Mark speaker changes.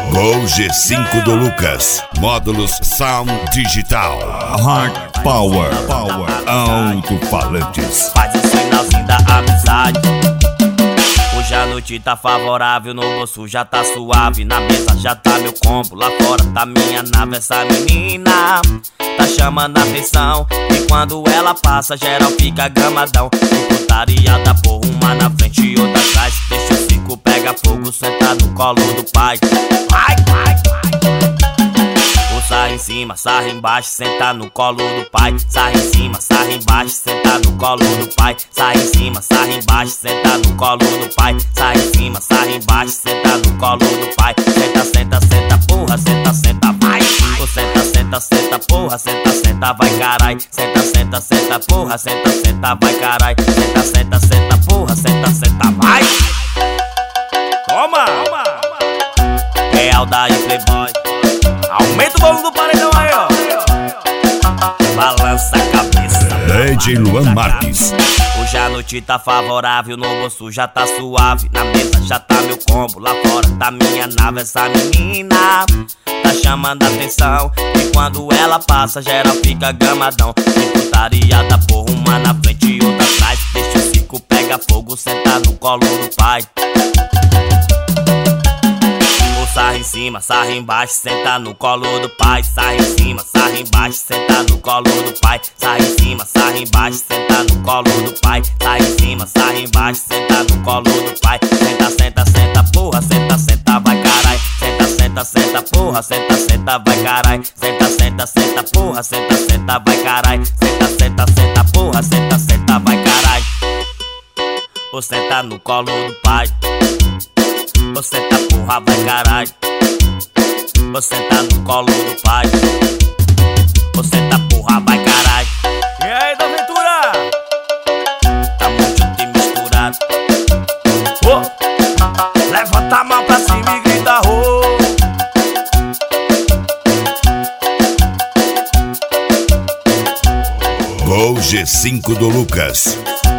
Speaker 1: Gol G5 do Lucas. Módulos Sound Digital.
Speaker 2: Hard Power. Alto-falantes.
Speaker 3: Faz o sinalzinho da amizade. Hoje a noite tá favorável, no bolso já tá suave. Na mesa já tá meu combo, lá fora tá minha nave. Essa menina tá chamando a atenção, e quando ela passa geral fica gamadão. Putaria da porra, uma na frente e outra atrás. Deixa o circo, pega fogo, senta no colo do pai. Vai, vai, vai. Ou sai em cima, sarra embaixo, senta no colo do pai. Sarra em cima, sarra embaixo, senta no colo do pai. Sarra em cima, sarra embaixo, senta no colo do pai. Sarra em cima, sarra embaixo, senta no colo do pai. Senta, senta, senta, porra, senta, senta, vai. Ou senta, senta, senta, porra, senta, senta, vai, carai. Senta, senta, senta, porra, senta, senta, vai, carai. Senta, senta, senta, porra, senta, senta, vai. Toma! Real daí, playboy. Aumenta o volume do paredão aí, ó. Balança a cabeça.
Speaker 1: DJ Luan Marques.
Speaker 3: Hoje a noite tá favorável, no bolso já tá suave. Na mesa já tá meu combo, lá fora tá minha nave. Essa menina tá chamando a atenção, e quando ela passa geral fica gamadão. Que putaria da porra, uma na frente e outra atrás. Deixa o circo, pega fogo, senta no colo do pai. Sarra em cima, sarra embaixo, senta no colo do pai. Sarra em cima, sarra embaixo, senta no colo do pai. Sarra em cima, sarra embaixo, senta no colo do pai. Sarra em cima, sarra embaixo, senta no colo do pai. Senta, senta, senta, porra, senta, senta, vai, carai. Senta, senta, senta, porra, senta, senta, vai, carai. Senta, senta, senta, porra, senta, senta, vai, carai. Senta, senta, senta, porra, senta, senta, vai, carai. Ou senta no colo do pai. Você tá porra, vai, caralho. Você tá no colo do pai. Você tá porra, vai, caralho.
Speaker 4: E aí, da Ventura?
Speaker 3: Tá muito de misturado.
Speaker 4: Oh, levanta a mão pra cima e grita, oh.
Speaker 1: Gol G5 do Lucas.